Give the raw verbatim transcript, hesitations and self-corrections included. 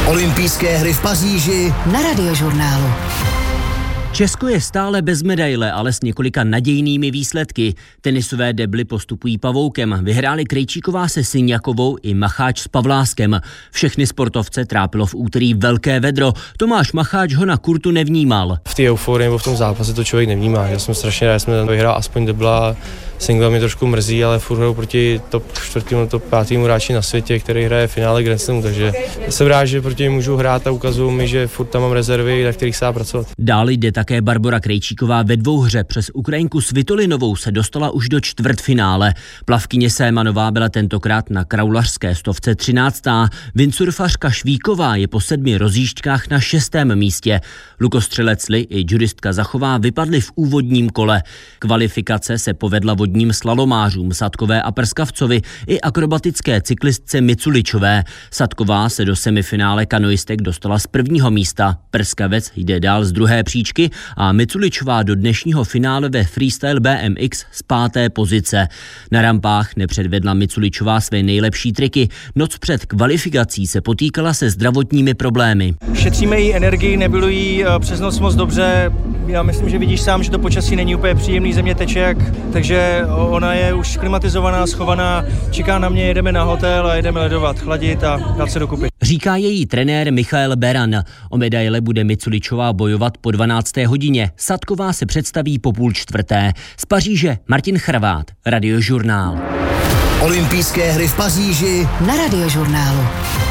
Olympijské hry v Paříži na Radiožurnálu. Česko je stále bez medaile, ale s několika nadějnými výsledky. Tenisové debly postupují pavoukem. Vyhráli Krejčíková se Syňakovou i Macháč s Pavláskem. Všechny sportovce trápilo v úterý velké vedro. Tomáš Macháč ho na kurtu nevnímal. V té euforii nebo v tom zápase to člověk nevnímá. Já jsem strašně rád, že jsme vyhrál aspoň debla. Singla mě trošku mrzí, ale furt hraju proti top čtvrtému, top pátému hráči na světě, který hraje finále Grand Slamu, takže jsem rád, že proti němu můžu hrát a ukazují mi, že furt tam mám rezervy, na kterých se dá pracovat. Dál jde také Barbora Krejčíková ve dvouhře. Přes Ukrajinku Svitolinovou se dostala už do čtvrtfinále. Plavkyně Sémanová byla tentokrát na kraulařské stovce třináctá. Windsurfařka Švíková je po sedmi rozjížďkách na šestém místě. Lukostřelec Li i judistka Zachová vypadly v úvodním kole. Kvalifikace se povedla vodním slalomářům Sadkové a Prskavcovi i akrobatické cyklistce Miculičové. Sadková se do semifinále kanoistek dostala z prvního místa. Prskavec jde dál z druhé příčky a Miculičová do dnešního finále ve freestyle B M X z páté pozice. Na rampách nepředvedla Miculičová své nejlepší triky. Noc před kvalifikací se potýkala se zdravotními problémy. Šetříme jí energii, nebylo jí přes noc moc dobře. Já myslím, že vidíš sám, že to počasí není úplně příjemný, země teče jak, takže ona je už klimatizovaná, schovaná, čeká na mě, jedeme na hotel a jedeme ledovat, chladit a dát se dokupy. Říká její trenér Michael Beran. O medaile bude Miculičová bojovat po dvanácté hodině. Sadková se představí po půl čtvrté. Z Paříže Martin Chrvát, Radiožurnál. Olympijské hry v Paříži na Radiožurnálu.